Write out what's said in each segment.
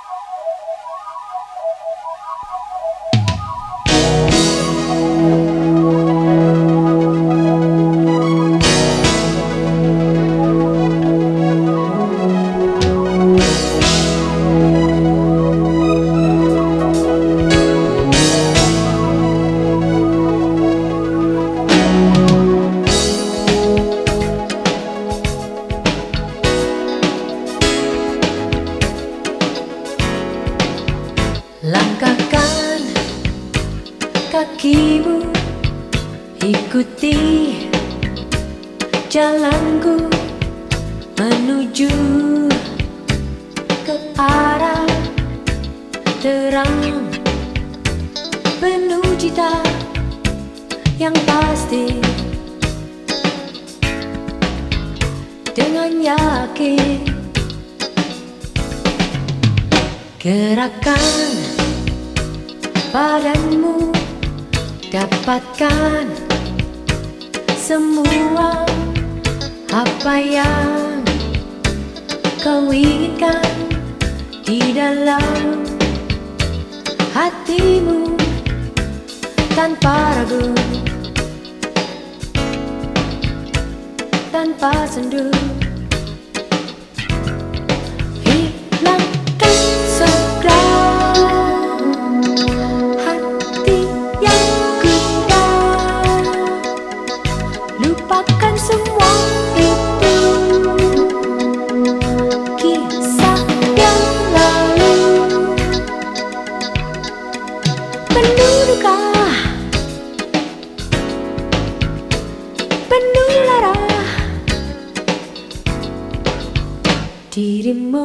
Langkahkan kakimu, ikuti jalanku menuju ke arah terang, penuh cita yang pasti. Dengan yakin gerakan badanmu, dapatkan semua apa yang kau inginkan di dalam hatimu tanpa ragu, tanpa sendu. Lupakan semua itu, kisah yang lalu, penuh duka, penuh lara. Dirimu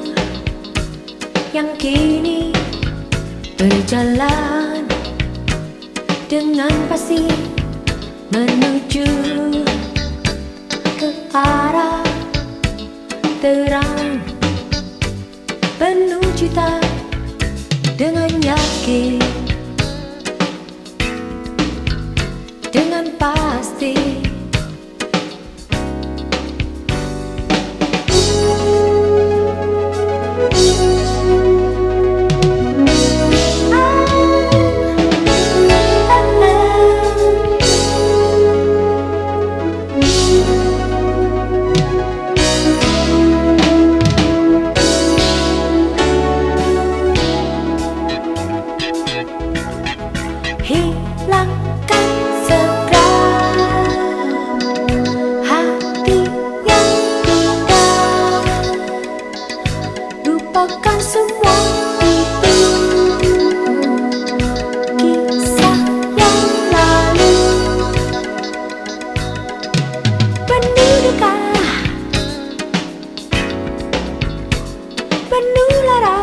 yang kini berjalan dengan pasti menuju ke arah terang, penuh cita dengan yakin, dengan pasti. Hilangkan segera hati yang gundah, lupakan semua itu, kisah yang lalu, penuh duka, penuh lara.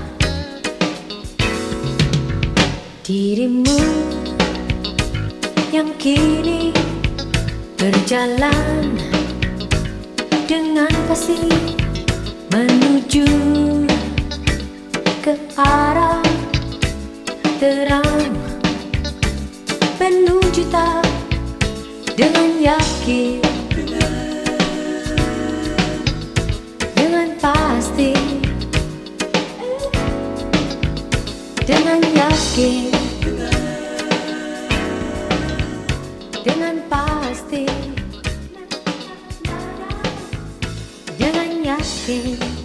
Dirimu yang kini berjalan dengan pasti menuju ke arah terang, penuh cita dengan yakin, dengan pasti, dengan yakin, dengan pasti, dengan yakin.